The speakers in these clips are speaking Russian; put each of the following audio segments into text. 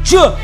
Чё?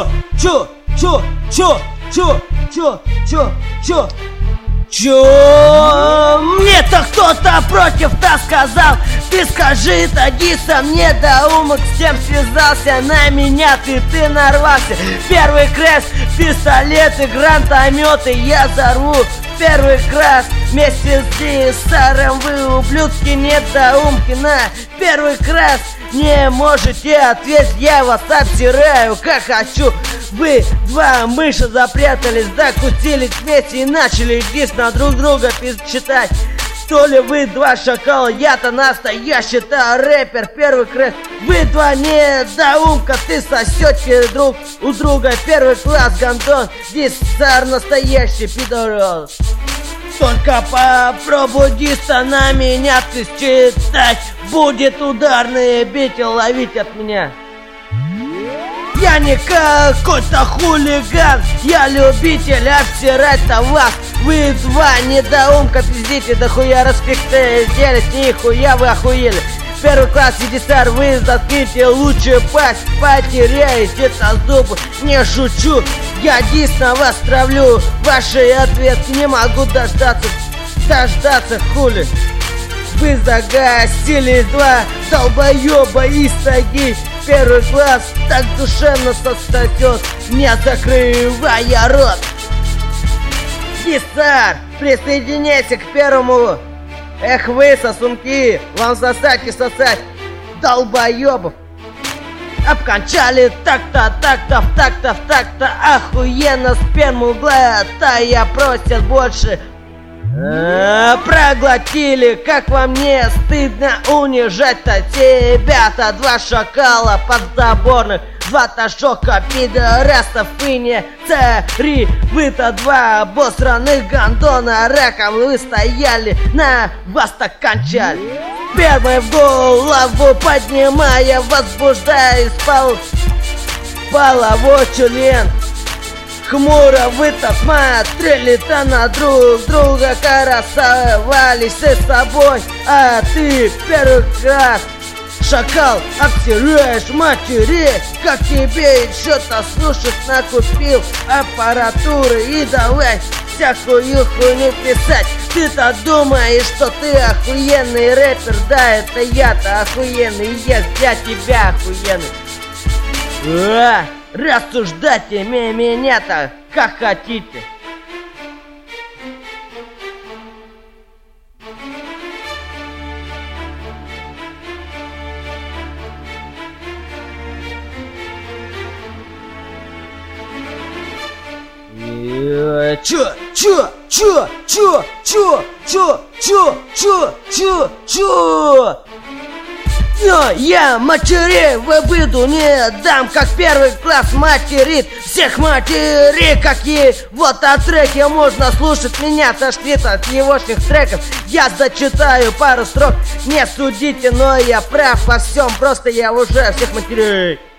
Мне-то кто-то против-то сказал. Ты скажи, Тадисон, недоумок, с тем связался. На меня ты нарвался. Первый крест, пистолеты, гранатометы я взорву. Первый крас вместе с Дисаром. Вы, ублюдки, недоумки, на первый крас не можете ответить. Я вас обсираю, как хочу. Вы, два мыши, запрятались, закусились вместе и начали единственно друг друга читать. То ли вы два шакала, я-то настоящий-то рэпер, первый крест. Вы два недоумка, ты сосете друг у друга. Первый класс гандон, Дисар настоящий пидорас. Только попробуй диста на меня ты считать. Будет ударные бить и ловить от меня. Я не какой-то хулиган, я любитель обсирать-то вас. Вы два недоумка пиздите, да хуя распекты делись, нихуя вы охуели. Первый класс Дисар, вы заткните лучше пасть, потеряете-то зубы. Не шучу, я дис на вас травлю, ваши ответки не могу дождаться хули. Вы загасились, два долбоеба из таги. Первый класс так душевно сосет, не закрывая рот. Дисар, присоединяйся к первому. Эх вы, сосунки, вам сосать и сосать, долбоебов. Обкончали так-то, охуенно сперму глотая просят больше. Проглотили, как вам не стыдно унижать-то тебя-то, два шакала подзаборных, два ташока пидорастов и не цари. Вы-то два обосранных гандона, раком вы стояли, на вас так кончали. Первый в голову поднимая, возбуждая спал половой член. Хмуро вы-то смотрели-то на друг друга, красовались с собой. А ты первый класс шакал, обсираешь матерей. Как тебе еще-то слушать, накупил аппаратуры и давай всякую хуйню писать. Ты-то думаешь, что ты охуенный рэпер, да это я-то охуенный, и я для тебя охуенный. Рассуждайте меня-то как хотите. Чё? Но я матерей выйду не дам, как первый класс материт всех матерей, какие вот о треке можно слушать. Меня тошнит от егошних треков. Я зачитаю пару строк, не судите, но я прав во всем, просто я уже всех матерей.